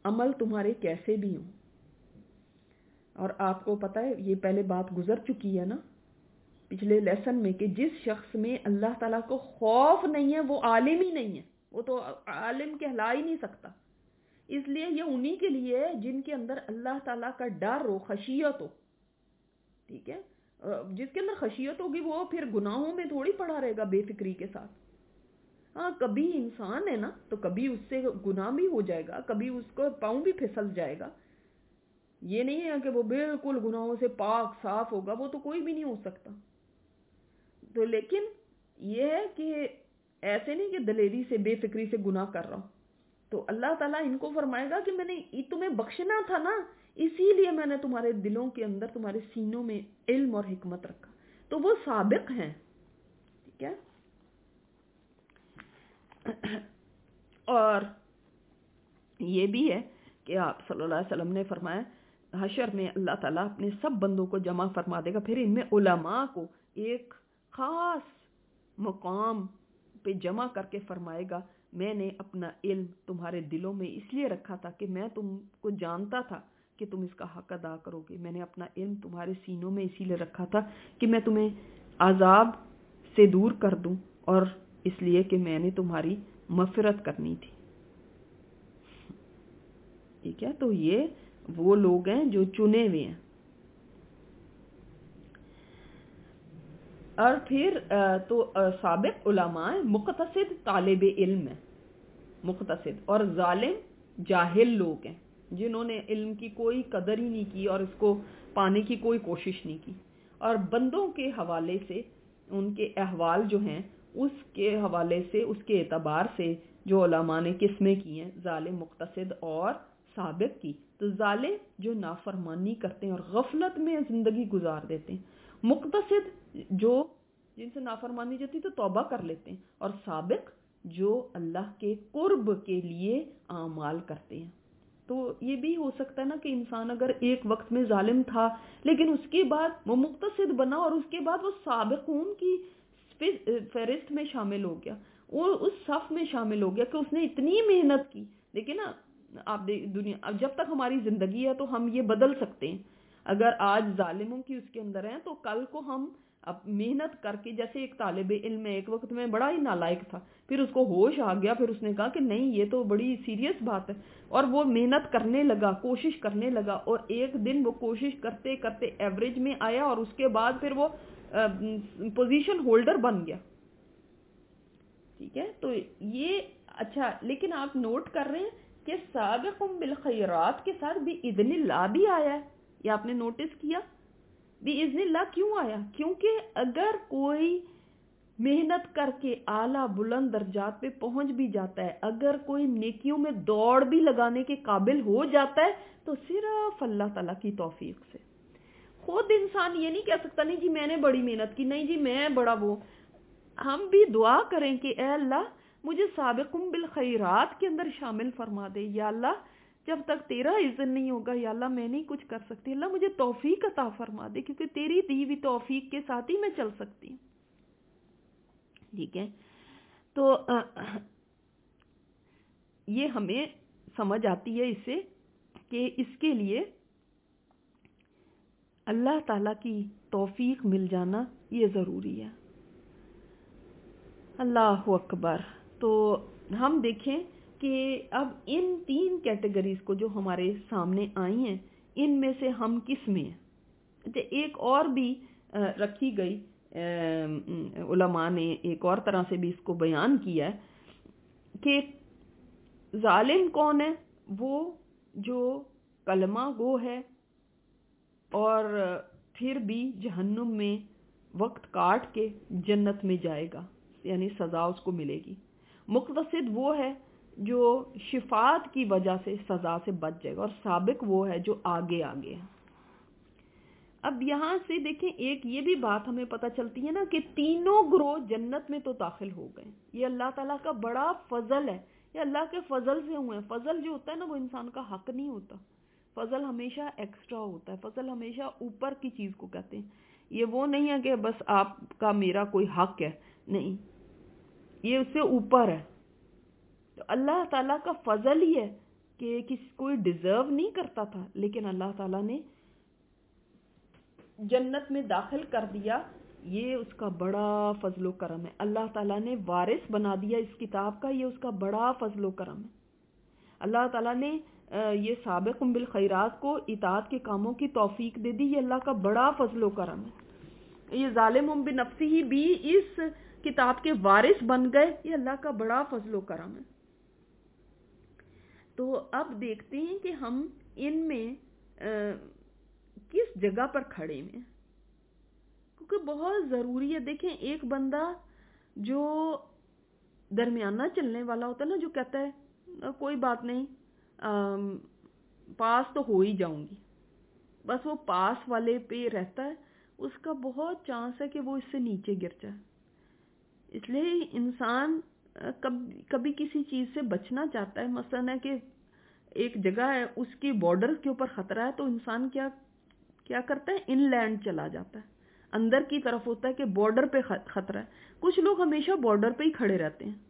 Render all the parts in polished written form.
عمل تمہارے کیسے بھی ہوں. اور آپ کو پتہ ہے یہ پہلے بات گزر چکی ہے نا پچھلے لیسن میں کہ جس شخص میں اللہ تعالیٰ کو خوف نہیں ہے وہ عالم ہی نہیں ہے, وہ تو عالم کہلا ہی نہیں سکتا. اس لیے یہ انہی کے لیے ہے جن کے اندر اللہ تعالیٰ کا ڈر ہو, خشیت ہو. ٹھیک ہے, جس کے اندر خشیت ہوگی وہ پھر گناہوں میں تھوڑی پڑا رہے گا بے فکری کے ساتھ. ہاں کبھی انسان ہے نا تو کبھی اس سے گناہ بھی ہو جائے گا, کبھی اس کو پاؤں بھی پھسل جائے گا. یہ نہیں ہے کہ وہ بالکل گناہوں سے پاک صاف ہوگا, وہ تو کوئی بھی نہیں ہو سکتا. تو لیکن یہ ہے کہ ایسے نہیں کہ دلیری سے بے فکری سے گناہ کر رہا ہوں. تو اللہ تعالیٰ ان کو فرمائے گا کہ میں نے تمہیں بخشنا تھا نا, اسی لیے میں نے تمہارے دلوں کے اندر تمہارے سینوں میں علم اور حکمت رکھا. تو وہ سابق ہیں. ٹھیک ہے, اور یہ بھی ہے کہ آپ صلی اللہ علیہ وسلم نے فرمایا حشر میں اللہ تعالیٰ اپنے سب بندوں کو جمع فرما دے گا, پھر ان میں علماء کو ایک خاص مقام پہ جمع کر کے فرمائے گا میں نے اپنا علم تمہارے دلوں میں اس لیے رکھا تھا کہ میں تم کو جانتا تھا کہ تم اس کا حق ادا کرو گے. میں نے اپنا علم تمہارے سینوں میں اسی لیے رکھا تھا کہ میں تمہیں عذاب سے دور کر دوں, اور اس لیے کہ میں نے تمہاری مغفرت کرنی تھی. ٹھیک ہے, تو یہ وہ لوگ ہیں جو چنے ہوئے ہیں. اور پھر تو سابق علماء مقتصد طالب علم ہے, مقتصد, اور ظالم جاہل لوگ ہیں جنہوں نے علم کی کوئی قدر ہی نہیں کی اور اس کو پانے کی کوئی کوشش نہیں کی. اور بندوں کے حوالے سے ان کے احوال جو ہیں اس کے حوالے سے, اس کے اعتبار سے جو علماء نے قسمیں کی ہیں ظالم, مقتصد اور سابق کی. تو ظالم جو نافرمانی کرتے ہیں اور غفلت میں زندگی گزار دیتے ہیں, مقتصد جو جن سے نافرمانی جاتی تو توبہ کر لیتے ہیں, اور سابق جو اللہ کے قرب کے لیے اعمال کرتے ہیں. تو یہ بھی ہو سکتا ہے نا کہ انسان اگر ایک وقت میں ظالم تھا لیکن اس کے بعد وہ مقتصد بنا اور اس کے بعد وہ سابقون کی فہرست میں شامل ہو گیا, وہ اس صف میں شامل ہو گیا کہ اس نے اتنی محنت کی. دیکھیں نا آپ دنیا, اب جب تک ہماری زندگی ہے تو ہم یہ بدل سکتے ہیں. اگر آج ظالموں کی اس کے اندر ہیں تو کل کو ہم اب محنت کر کے, جیسے ایک طالب علم ایک وقت میں بڑا ہی نالائق تھا, پھر اس کو ہوش آ گیا, پھر اس نے کہا کہ نہیں یہ تو بڑی سیریس بات ہے, اور وہ محنت کرنے لگا, کوشش کرنے لگا, اور ایک دن وہ کوشش کرتے کرتے ایوریج میں آیا اور اس کے بعد پھر وہ پوزیشن ہولڈر بن گیا. ٹھیک ہے, تو یہ اچھا, لیکن آپ نوٹ کر رہے ہیں کہ سابقون بالخیرات کے ساتھ باذن اللہ بھی آیا ہے. یہ آپ نے نوٹس کیا باذن اللہ کیوں آیا؟ کیونکہ اگر کوئی محنت کر کے اعلیٰ بلند درجات پہ پہنچ بھی جاتا ہے, اگر کوئی نیکیوں میں دوڑ بھی لگانے کے قابل ہو جاتا ہے تو صرف اللہ تعالیٰ کی توفیق سے. خود انسان یہ نہیں کہہ سکتا نہیں جی میں نے بڑی محنت کی, نہیں جی میں بڑا وہ. ہم بھی دعا کریں کہ اے اللہ مجھے سابقون بالخیرات کے اندر شامل فرما دے. یا اللہ جب تک تیرا اذن نہیں ہوگا یا اللہ میں نہیں کچھ کر سکتی, اللہ مجھے توفیق عطا فرما دے, کیونکہ تیری دی ہوئی توفیق کے ساتھ ہی میں چل سکتی ہوں. ٹھیک ہے, تو یہ ہمیں سمجھ آتی ہے اس سے کہ اس کے لیے اللہ تعالیٰ کی توفیق مل جانا یہ ضروری ہے. اللہ اکبر. تو ہم دیکھیں کہ اب ان 3 کیٹیگریز کو جو ہمارے سامنے آئی ہیں ان میں سے ہم کس میں ہیں. ایک اور بھی رکھی گئی, علماء نے ایک اور طرح سے بھی اس کو بیان کیا ہے کہ ظالم کون ہے؟ وہ جو کلمہ گو ہے اور پھر بھی جہنم میں وقت کاٹ کے جنت میں جائے گا, یعنی سزا اس کو ملے گی. مقتصد وہ ہے جو شفاعت کی وجہ سے سزا سے بچ جائے گا, اور سابق وہ ہے جو آگے آگے ہے. اب یہاں سے دیکھیں ایک یہ بھی بات ہمیں پتہ چلتی ہے نا کہ تینوں گروہ جنت میں تو داخل ہو گئے. یہ اللہ تعالیٰ کا بڑا فضل ہے, یہ اللہ کے فضل سے ہوئے ہیں. فضل جو ہوتا ہے نا وہ انسان کا حق نہیں ہوتا, فضل ہمیشہ ایکسٹرا ہوتا ہے, فضل ہمیشہ اوپر کی چیز کو کہتے ہیں. یہ وہ نہیں ہے کہ بس آپ کا میرا کوئی حق ہے, نہیں, یہ اس سے اوپر ہے. تو اللہ تعالیٰ کا فضل ہی ہے کہ کوئی ڈیزرو نہیں کرتا تھا، لیکن اللہ تعالیٰ نے جنت میں داخل کر دیا. یہ اس کا بڑا فضل و کرم ہے. اللہ تعالیٰ نے وارث بنا دیا اس کتاب کا، یہ اس کا بڑا فضل و کرم ہے. اللہ تعالیٰ نے یہ سابقون بالخیرات کو اطاعت کے کاموں کی توفیق دے دی، یہ اللہ کا بڑا فضل و کرم ہے. یہ ظالم بنفسہ بھی اس کتاب کے وارث بن گئے، یہ اللہ کا بڑا فضل و کرم ہے. تو اب دیکھتے ہیں کہ ہم ان میں کس جگہ پر کھڑے ہیں، کیونکہ بہت ضروری ہے. دیکھیں ایک بندہ جو درمیانہ چلنے والا ہوتا ہے نا، جو کہتا ہے کوئی بات نہیں، پاس تو ہو ہی جاؤں گی، بس وہ پاس والے پہ رہتا ہے، اس کا بہت چانس ہے کہ وہ اس سے نیچے گر جائے. اس لیے انسان کبھی کسی چیز سے بچنا چاہتا ہے، مثلا ہے کہ ایک جگہ ہے، اس کی بارڈر کے اوپر خطرہ ہے، تو انسان کیا کرتا ہے، ان لینڈ چلا جاتا ہے، اندر کی طرف ہوتا ہے کہ بارڈر پہ خطرہ ہے. کچھ لوگ ہمیشہ بارڈر پہ ہی کھڑے رہتے ہیں،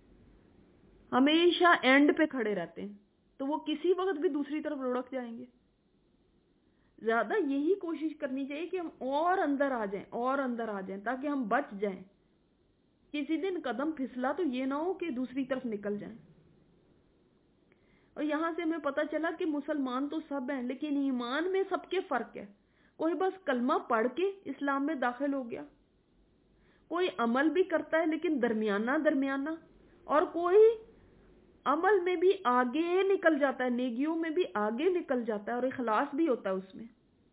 ہمیشہ اینڈ پہ کھڑے رہتے ہیں، تو وہ کسی وقت بھی دوسری طرف لڑک جائیں گے. زیادہ یہی کوشش کرنی چاہیے کہ ہم اور اندر آ جائیں، اور اندر آ جائیں، تاکہ ہم بچ جائیں. کسی دن قدم پھسلا تو یہ نہ ہو کہ دوسری طرف نکل جائیں. اور یہاں سے ہمیں پتہ چلا کہ مسلمان تو سب ہیں، لیکن ایمان میں سب کے فرق ہے. کوئی بس کلمہ پڑھ کے اسلام میں داخل ہو گیا، کوئی عمل بھی کرتا ہے لیکن درمیانہ، اور کوئی عمل میں بھی آگے نکل جاتا ہے، نیکیوں میں بھی آگے نکل جاتا ہے، اور اخلاص بھی ہوتا ہے اس میں.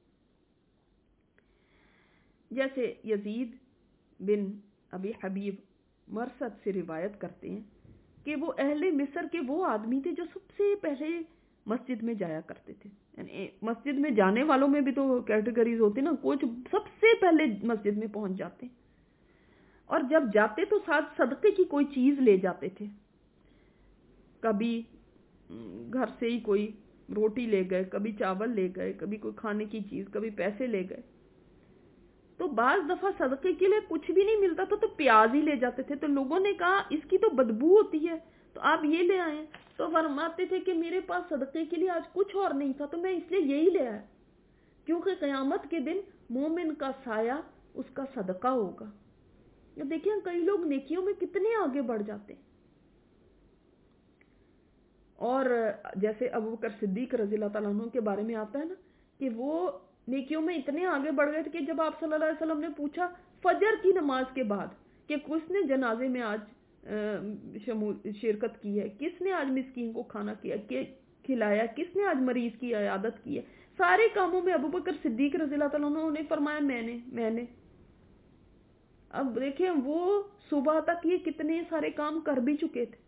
جیسے یزید بن ابی حبیب مرثد سے روایت کرتے ہیں کہ وہ اہل مصر کے وہ آدمی تھے جو سب سے پہلے مسجد میں جایا کرتے تھے. یعنی مسجد میں جانے والوں میں بھی تو کیٹیگریز ہوتی نا، کچھ سب سے پہلے مسجد میں پہنچ جاتے، اور جب جاتے تو ساتھ صدقے کی کوئی چیز لے جاتے تھے. کبھی گھر سے ہی کوئی روٹی لے گئے، کبھی چاول لے گئے، کبھی کوئی کھانے کی چیز، کبھی پیسے لے گئے. تو بعض دفعہ صدقے کے لیے کچھ بھی نہیں ملتا تو پیاز ہی لے جاتے تھے. تو لوگوں نے کہا اس کی تو بدبو ہوتی ہے، تو آپ یہ لے آئیں. تو فرماتے تھے کہ میرے پاس صدقے کے لیے آج کچھ اور نہیں تھا، تو میں اس لیے یہی لے آیا، کیونکہ قیامت کے دن مومن کا سایہ اس کا صدقہ ہوگا. دیکھیں کئی لوگ نیکیوں میں کتنے آگے بڑھ جاتے ہیں. اور جیسے ابوبکر صدیق رضی اللہ تعالیٰ عنہ کے بارے میں آتا ہے نا کہ وہ نیکیوں میں اتنے آگے بڑھ گئے تھے کہ جب آپ صلی اللہ علیہ وسلم نے پوچھا فجر کی نماز کے بعد کہ کس نے جنازے میں آج شرکت کی ہے، کس نے آج مسکین کو کھانا کھلایا، کس نے آج مریض کی عیادت کی ہے، سارے کاموں میں ابوبکر صدیق رضی اللہ تعالیٰ عنہ نے فرمایا میں نے. اب دیکھیں وہ صبح تک یہ کتنے سارے کام کر بھی چکے تھے.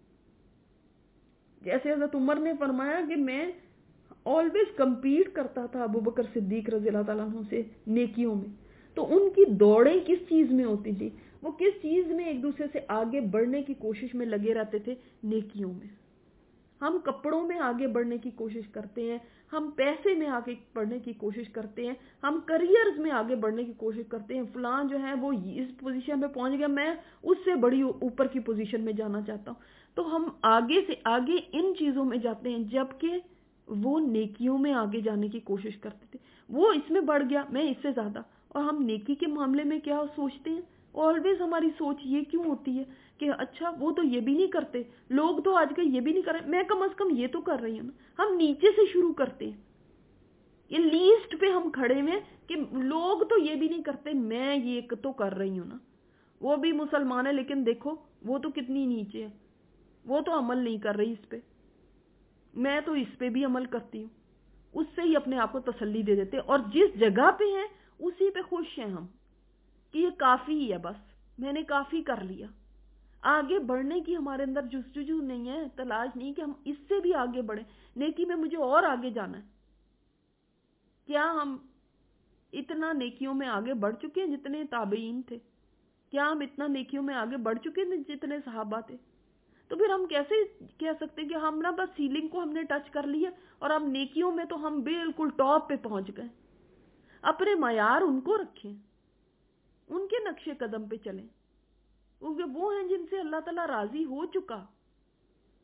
جیسے حضرت عمر نے فرمایا کہ میں آلویز کمپیٹ کرتا تھا ابوبکر صدیق رضی اللہ تعالیٰ عنہ سے نیکیوں میں. تو ان کی دوڑیں کس چیز میں ہوتی تھی، وہ کس چیز میں ایک دوسرے سے آگے بڑھنے کی کوشش میں لگے رہتے تھے، نیکیوں میں. ہم کپڑوں میں آگے بڑھنے کی کوشش کرتے ہیں، ہم پیسے میں آگے بڑھنے کی کوشش کرتے ہیں، ہم کریئرز میں آگے بڑھنے کی کوشش کرتے ہیں. فلاں جو ہے وہ اس پوزیشن پہ پہنچ گیا، میں اس سے بڑی اوپر کی پوزیشن میں جانا چاہتا ہوں. تو ہم آگے سے آگے ان چیزوں میں جاتے ہیں، جبکہ وہ نیکیوں میں آگے جانے کی کوشش کرتے تھے. وہ اس میں بڑھ گیا، میں اس سے زیادہ. اور ہم نیکی کے معاملے میں کیا سوچتے ہیں، آلویز ہماری سوچ یہ کیوں ہوتی ہے کہ اچھا وہ تو یہ بھی نہیں کرتے، لوگ تو آج کل یہ بھی نہیں کر رہے، میں کم از کم یہ تو کر رہی ہوں نا. ہم نیچے سے شروع کرتے ہیں، یہ لیسٹ پہ ہم کھڑے ہوئے کہ لوگ تو یہ بھی نہیں کرتے، میں یہ تو کر رہی ہوں نا. وہ بھی مسلمان ہے لیکن دیکھو وہ تو کتنی نیچے ہے، وہ تو عمل نہیں کر رہی اس پہ، میں تو اس پہ بھی عمل کرتی ہوں. اس سے ہی اپنے آپ کو تسلی دے دیتے، اور جس جگہ پہ ہیں اسی پہ خوش ہیں ہم کہ یہ کافی ہے، بس میں نے کافی کر لیا. آگے بڑھنے کی ہمارے اندر جستجو نہیں ہے، تلاش نہیں کہ ہم اس سے بھی آگے بڑھیں، نیکی میں مجھے اور آگے جانا ہے. کیا ہم اتنا نیکیوں میں آگے بڑھ چکے ہیں جتنے تابعین تھے؟ کیا ہم اتنا نیکیوں میں آگے بڑھ چکے ہیں جتنے صحابہ تھے؟ تو پھر ہم کیسے کہہ سکتے ہیں کہ ہم نا بس سیلنگ کو ہم نے ٹچ کر لیا اور اب نیکیوں میں تو ہم بالکل ٹاپ پہ پہنچ گئے؟ اپنے معیار ان کو رکھیں، ان کے نقشے قدم پہ چلیں، کیونکہ وہ ہیں جن سے اللہ تعالیٰ راضی ہو چکا.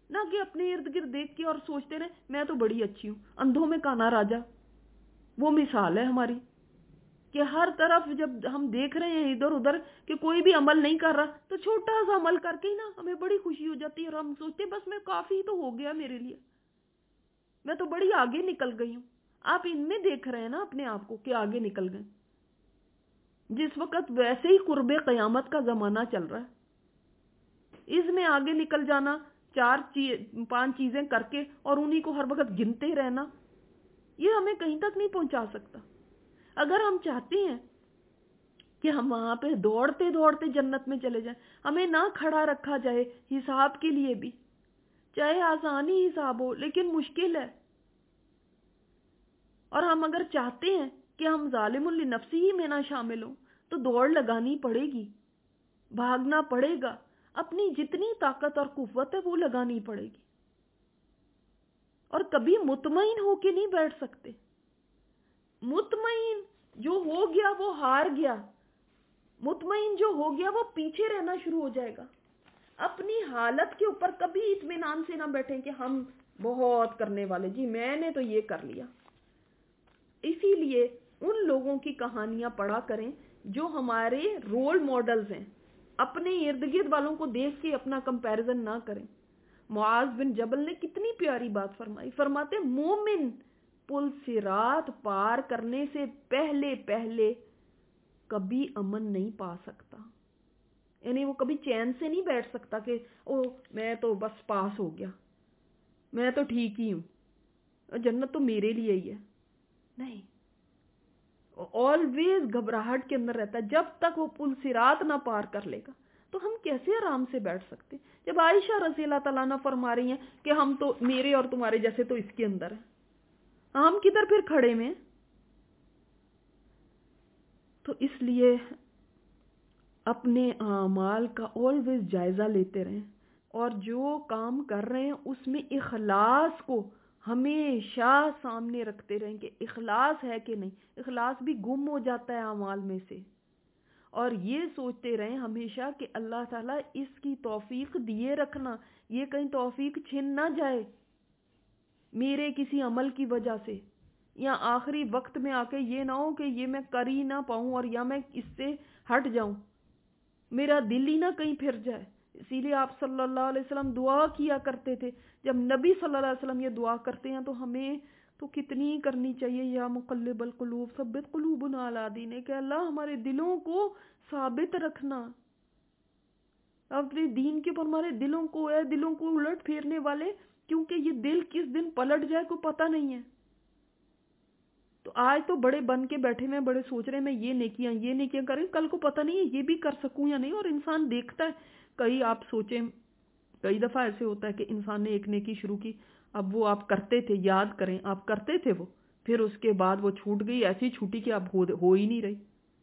نہ کہ اپنے ارد گرد دیکھ کے اور سوچتے رہے میں تو بڑی اچھی ہوں. اندھوں میں کانا راجا وہ مثال ہے ہماری کہ ہر طرف جب ہم دیکھ رہے ہیں ادھر ادھر کہ کوئی بھی عمل نہیں کر رہا تو چھوٹا سا عمل کر کے ہی نا ہمیں بڑی خوشی ہو جاتی ہے اور ہم سوچتے بس میں کافی تو ہو گیا میرے لیے, میں تو بڑی آگے نکل گئی ہوں. آپ ان میں دیکھ رہے ہیں نا اپنے آپ کو کہ آگے نکل گئے, جس وقت ویسے ہی قرب قیامت کا زمانہ چل رہا ہے. اس میں آگے نکل جانا 4-5 چیزیں کر کے اور انہی کو ہر وقت گنتے رہنا, یہ ہمیں کہیں تک نہیں پہنچا سکتا. اگر ہم چاہتے ہیں کہ ہم وہاں پہ دوڑتے دوڑتے جنت میں چلے جائیں, ہمیں نہ کھڑا رکھا جائے حساب کے لیے بھی, چاہے آسانی حساب ہو لیکن مشکل ہے. اور ہم اگر چاہتے ہیں کہ ہم ظالم لنفسی ہی میں نہ شامل ہوں تو دوڑ لگانی پڑے گی, بھاگنا پڑے گا, اپنی جتنی طاقت اور قوت ہے وہ لگانی پڑے گی. اور کبھی مطمئن ہو کے نہیں بیٹھ سکتے. مطمئن جو ہو گیا وہ ہار گیا, مطمئن جو ہو گیا وہ پیچھے رہنا شروع ہو جائے گا. اپنی حالت کے اوپر کبھی اطمینان سے نہ بیٹھیں کہ ہم بہت کرنے والے, جی میں نے تو یہ کر لیا. اسی لیے ان لوگوں کی کہانیاں پڑھا کریں جو ہمارے رول ماڈلز ہیں. اپنے ارد گرد والوں کو دیکھ کے اپنا کمپیرزن نہ کریں. معاذ بن جبل نے کتنی پیاری بات فرمائی, فرماتے مومن پل صراط پار کرنے سے پہلے کبھی امن نہیں پا سکتا. یعنی وہ کبھی چین سے نہیں بیٹھ سکتا کہ او میں تو بس پاس ہو گیا, میں تو ٹھیک ہی ہوں, جنت تو میرے لیے ہی ہے. نہیں, آلویز گھبراہٹ کے اندر رہتا ہے جب تک وہ پل صراط نہ پار کر لے گا. تو ہم کیسے آرام سے بیٹھ سکتے؟ جب عائشہ رضی اللہ تعالیٰ عنہ فرما رہی ہیں کہ ہم تو میرے اور تمہارے جیسے تو اس کے اندر ہیں, ہم کدھر پھر کھڑے میں. تو اس لیے اپنے اعمال کا آلویز جائزہ لیتے رہیں, اور جو کام کر رہے ہیں اس میں اخلاص کو ہمیشہ سامنے رکھتے رہیں کہ اخلاص ہے کہ نہیں. اخلاص بھی گم ہو جاتا ہے اعمال میں سے, اور یہ سوچتے رہیں ہمیشہ کہ اللہ تعالیٰ اس کی توفیق دیے رکھنا, یہ کہیں توفیق چھن نہ جائے میرے کسی عمل کی وجہ سے, یا آخری وقت میں آ کے یہ نہ ہو کہ یہ میں کر ہی نہ پاؤں اور یا میں اس سے ہٹ جاؤں, میرا دل ہی نہ کہیں پھر جائے. اسی لیے آپ صلی اللہ علیہ وسلم دعا کیا کرتے تھے. جب نبی صلی اللہ علیہ وسلم یہ دعا کرتے ہیں تو ہمیں تو کتنی کرنی چاہیے, یا مقلب القلوب ثبت قلوبنا علی دینک, کہ اللہ ہمارے دلوں کو ثابت رکھنا اپنے دین کے اوپر, ہمارے دلوں کو, اے دلوں کو الٹ پھیرنے والے, کیونکہ یہ دل کس دن پلٹ جائے کوئی پتہ نہیں ہے. تو آج تو بڑے بن کے بیٹھے میں بڑے سوچ رہے ہیں میں یہ نیکیاں کریں, کل کو پتہ نہیں ہے یہ بھی کر سکوں یا نہیں. اور انسان دیکھتا ہے, کئی آپ سوچیں کئی دفعہ ایسے ہوتا ہے کہ انسان نے ایک نیکی شروع کی, اب وہ آپ کرتے تھے, یاد کریں آپ کرتے تھے وہ, پھر اس کے بعد وہ چھوٹ گئی, ایسی چھوٹی کہ اب ہو ہی نہیں رہی.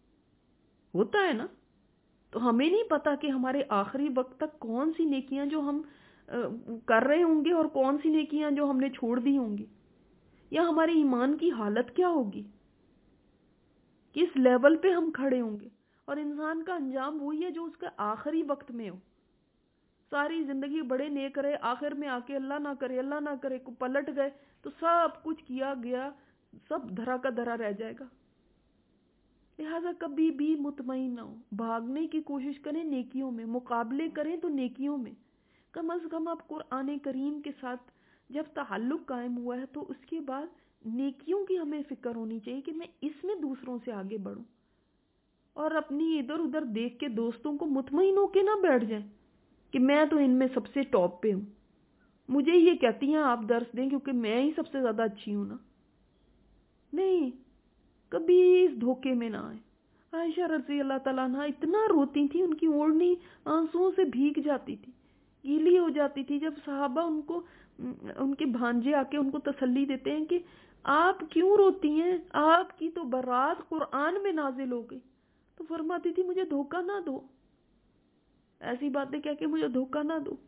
ہوتا ہے نا. تو ہمیں نہیں پتا کہ ہمارے آخری وقت تک کون سی نیکیاں جو ہم کر رہے ہوں گے اور کون سی نیکیاں جو ہم نے چھوڑ دی ہوں گی, یا ہمارے ایمان کی حالت کیا ہوگی, کس لیول پہ ہم کھڑے ہوں گے. اور انسان کا انجام وہی ہے جو اس کا آخری وقت میں ہو. ساری زندگی بڑے نیک رہے, آخر میں آ کے اللہ نہ کرے کو پلٹ گئے تو سب کچھ کیا گیا سب دھرا کا دھرا رہ جائے گا. لہذا کبھی بھی مطمئن نہ ہو, بھاگنے کی کوشش کریں نیکیوں میں, مقابلے کریں تو نیکیوں میں. کم از کم آپ قرآن کریم کے ساتھ جب تعلق قائم ہوا ہے تو اس کے بعد نیکیوں کی ہمیں فکر ہونی چاہیے کہ میں اس میں دوسروں سے آگے بڑھوں, اور اپنی ادھر ادھر دیکھ کے دوستوں کو مطمئن ہو کے نہ بیٹھ جائیں کہ میں تو ان میں سب سے ٹاپ پہ ہوں, مجھے یہ کہتی ہیں آپ درس دیں کیونکہ میں ہی سب سے زیادہ اچھی ہوں نا. نہیں, کبھی اس دھوکے میں نہ آئے. عائشہ رضی اللہ تعالیٰ عنہ اتنا روتی تھی, ان کی اوڑھنی آنسوؤں سے بھیگ جاتی تھی, گیلی ہو جاتی تھی. جب صحابہ ان کے بھانجے آ کے ان کو تسلی دیتے ہیں کہ آپ کیوں روتی ہیں, آپ کی تو برات قرآن میں نازل ہو گئی, تو فرماتی تھی مجھے دھوکہ نہ دو, ایسی باتیں کہہ کے مجھے دھوکہ نہ دو.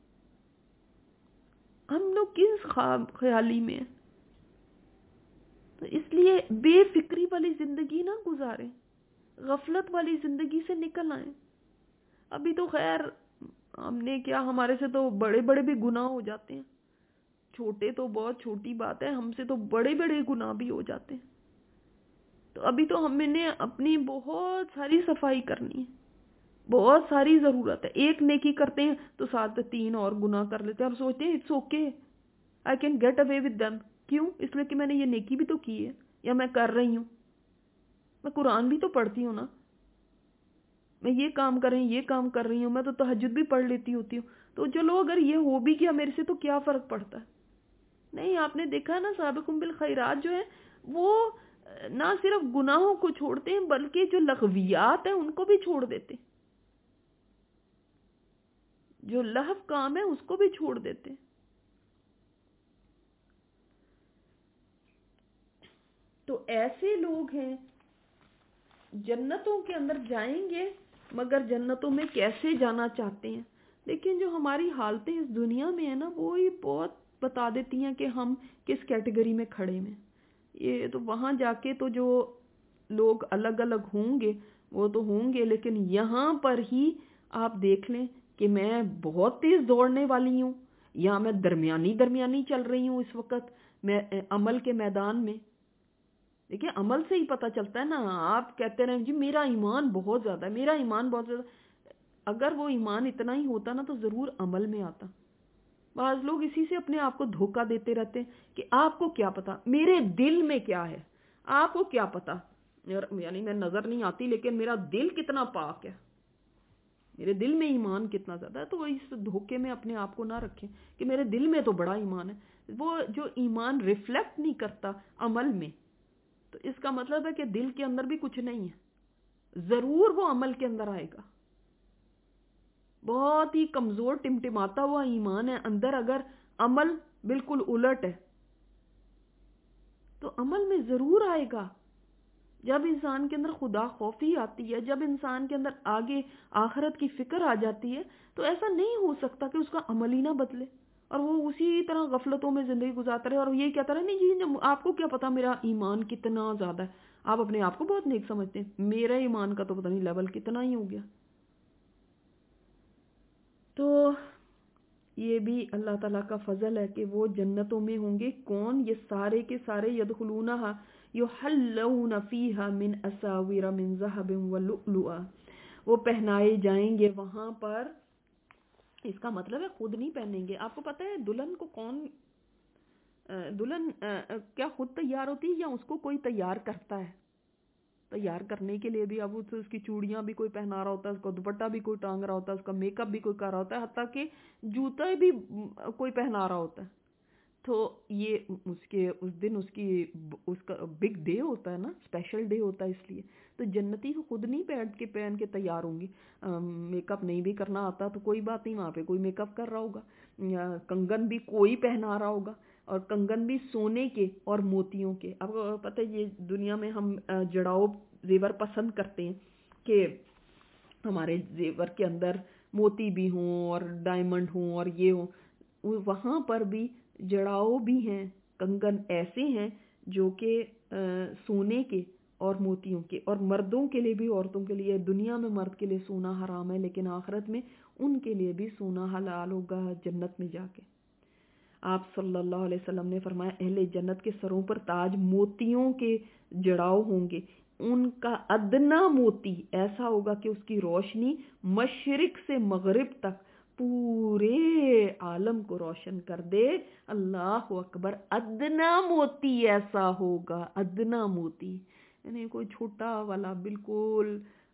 ہم لوگ کس خواب خیالی میں ہیں. تو اس لیے بے فکری والی زندگی نہ گزاریں, غفلت والی زندگی سے نکل آئیں. ابھی تو خیر ہم نے کیا، ہمارے سے تو بڑے بڑے بھی گناہ ہو جاتے ہیں. چھوٹے تو بہت چھوٹی بات ہے، ہم سے تو بڑے بڑے گناہ بھی ہو جاتے ہیں. تو ابھی تو ہم نے اپنی بہت ساری صفائی کرنی ہے، بہت ساری ضرورت ہے. ایک نیکی کرتے ہیں تو ساتھ 3 اور گناہ کر لیتے ہیں اور سوچتے ہیں it's okay I can get away with them. کیوں؟ اس لیے کہ میں نے یہ نیکی بھی تو کی ہے، یا میں کر رہی ہوں، میں قرآن بھی تو پڑھتی ہوں نا، میں یہ کام کر رہی ہوں، یہ کام کر رہی ہوں، میں تو تہجد بھی پڑھ لیتی ہوتی ہوں. تو چلو اگر یہ ہو بھی کیا میرے سے تو کیا فرق پڑتا ہے؟ نہیں، آپ نے دیکھا نا سابقون بالخیرات جو ہے وہ نہ صرف گناہوں کو چھوڑتے ہیں بلکہ جو لغویات ہیں ان کو بھی چھوڑ دیتے، جو لہو کام ہے اس کو بھی چھوڑ دیتے. تو ایسے لوگ ہیں جنتوں کے اندر جائیں گے، مگر جنتوں میں کیسے جانا چاہتے ہیں. لیکن جو ہماری حالتیں اس دنیا میں ہیں نا وہی بہت بتا دیتی ہیں کہ ہم کس کیٹیگری میں کھڑے ہیں. یہ تو وہاں جا کے تو جو لوگ الگ الگ ہوں گے وہ تو ہوں گے، لیکن یہاں پر ہی آپ دیکھ لیں کہ میں بہت تیز دوڑنے والی ہوں یا میں درمیانی چل رہی ہوں اس وقت میں عمل کے میدان میں. دیکھیں عمل سے ہی پتہ چلتا ہے نا. آپ کہتے رہیں جی میرا ایمان بہت زیادہ ہے، میرا ایمان بہت زیادہ. اگر وہ ایمان اتنا ہی ہوتا نا تو ضرور عمل میں آتا. بعض لوگ اسی سے اپنے آپ کو دھوکہ دیتے رہتے ہیں کہ آپ کو کیا پتا میرے دل میں کیا ہے، آپ کو کیا پتا، یعنی میں نظر نہیں آتی لیکن میرا دل کتنا پاک ہے، میرے دل میں ایمان کتنا زیادہ ہے. تو وہ اس دھوکے میں اپنے آپ کو نہ رکھیں کہ میرے دل میں تو بڑا ایمان ہے. وہ جو ایمان ریفلیکٹ نہیں کرتا عمل میں، تو اس کا مطلب ہے کہ دل کے اندر بھی کچھ نہیں ہے. ضرور وہ عمل کے اندر آئے گا. بہت ہی کمزور ٹمٹماتا ہوا ایمان ہے اندر، اگر عمل بالکل الٹ ہے تو عمل میں ضرور آئے گا. جب انسان کے اندر خدا خوفی آتی ہے، جب انسان کے اندر آگے آخرت کی فکر آ جاتی ہے، تو ایسا نہیں ہو سکتا کہ اس کا عمل ہی نہ بدلے اور وہ اسی طرح غفلتوں میں زندگی گزارتا رہے اور یہ کہتا رہے نہیں جی آپ کو کیا پتا میرا ایمان کتنا زیادہ ہے. آپ اپنے آپ کو بہت نیک سمجھتے ہیں، میرا ایمان کا تو پتہ نہیں لیول کتنا ہی ہو گیا. تو یہ بھی اللہ تعالیٰ کا فضل ہے کہ وہ جنتوں میں ہوں گے. کون؟ یہ سارے کے سارے یدخلونہا یحلون فیہا من اساور من ذہب ولؤلؤا، وہ پہنائے جائیں گے وہاں پر. اس کا مطلب ہے خود نہیں پہنیں گے. آپ کو پتہ ہے دلہن کو کون دلہن کیا خود تیار ہوتی ہے یا اس کو کوئی تیار کرتا ہے؟ تیار کرنے کے لیے بھی اب اس کی چوڑیاں بھی کوئی پہنا رہا ہوتا ہے، اس کا دوپٹہ بھی کوئی ٹانگ رہا ہوتا ہے، اس کا میک اپ بھی کوئی کر رہا ہوتا ہے، حتیٰ کہ جوتا بھی کوئی پہنا رہا ہوتا ہے. تو یہ اس دن اس کا بگ ڈے ہوتا ہے نا، اسپیشل ڈے ہوتا ہے. اس لیے تو جنتی خود نہیں پہن کے تیار ہوں گی. میک اپ نہیں بھی کرنا آتا تو کوئی بات نہیں، وہاں پہ کوئی میک اپ کر رہا ہوگا. کنگن بھی کوئی پہنا رہا ہوگا، اور کنگن بھی سونے کے اور موتیوں کے. اب پتہ ہے یہ دنیا میں ہم جڑاؤ زیور پسند کرتے ہیں کہ ہمارے زیور کے اندر موتی بھی ہوں اور ڈائمنڈ ہوں اور یہ ہوں. وہاں پر بھی جڑاؤ بھی ہیں، کنگن ایسے ہیں جو کہ سونے کے اور موتیوں کے، اور مردوں کے لیے بھی عورتوں کے لیے. دنیا میں مرد کے لیے سونا حرام ہے لیکن آخرت میں ان کے لیے بھی سونا حلال ہوگا جنت میں جا کے. آپ صلی اللہ علیہ وسلم نے فرمایا اہل جنت کے سروں پر تاج موتیوں کے جڑاؤ ہوں گے. ان کا ادنا موتی ایسا ہوگا کہ اس کی روشنی مشرق سے مغرب تک پورے عالم کو روشن کر دے. اللہ اکبر. ادنا موتی ایسا ہوگا، ادنا موتی یعنی کوئی چھوٹا والا بالکل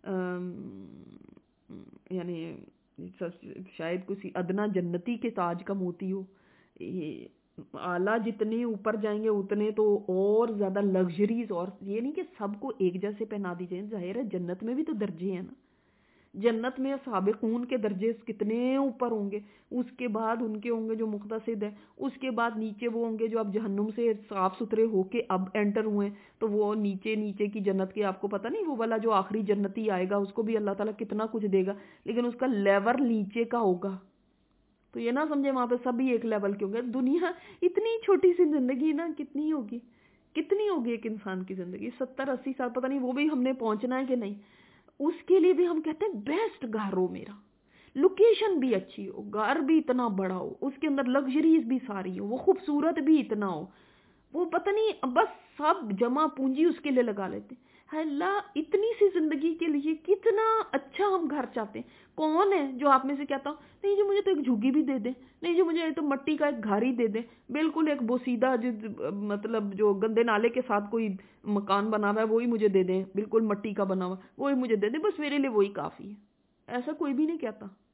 یعنی شاید کسی ادنا جنتی کے تاج کا موتی ہو. اعلیٰ جتنے اوپر جائیں گے اتنے تو اور زیادہ لگژریز. اور یہ نہیں کہ سب کو ایک جیسے پہنا دی جائیں، ظاہر ہے جنت میں بھی تو درجے ہیں نا. جنت میں سابقون کے درجے کتنے اوپر ہوں گے. اس کے بعد ان کے ہوں گے جو مقتصد ہیں، اس کے بعد نیچے وہ ہوں گے جو اب جہنم سے صاف ستھرے ہو کے اب انٹر ہوئے تو وہ نیچے کی جنت کے. آپ کو پتہ نہیں وہ والا جو آخری جنتی آئے گا اس کو بھی اللہ تعالیٰ کتنا کچھ دے گا لیکن اس کا لیور نیچے کا ہوگا. تو یہ نہ سمجھے وہاں پہ سب ہی ایک لیول کے ہوں گے. دنیا اتنی چھوٹی سی زندگی نا کتنی ہوگی ایک انسان کی زندگی 70-80 سال، پتہ نہیں وہ بھی ہم نے پہنچنا ہے کہ نہیں. اس کے لیے بھی ہم کہتے ہیں بیسٹ گھر ہو میرا، لوکیشن بھی اچھی ہو، گھر بھی اتنا بڑا ہو، اس کے اندر لگژریز بھی ساری ہو، وہ خوبصورت بھی اتنا ہو، وہ پتہ نہیں بس سب جمع پونجی اس کے لیے لگا لیتے ہیں۔ اللہ اتنی سی زندگی کے لیے کتنا اچھا ہم گھر چاہتے ہیں۔ کون ہے جو آپ میں سے کہتا ہوں نہیں جی مجھے تو ایک جھگی بھی دے دیں، نہیں جی مجھے تو مٹی کا ایک گھر ہی دے دیں، بالکل ایک بوسیدہ مطلب جو گندے نالے کے ساتھ کوئی مکان بنا ہوا ہے وہی مجھے دے دیں، بالکل مٹی کا بنا ہوا وہی مجھے دے دیں، بس میرے لیے وہی کافی ہے۔ ایسا کوئی بھی نہیں کہتا۔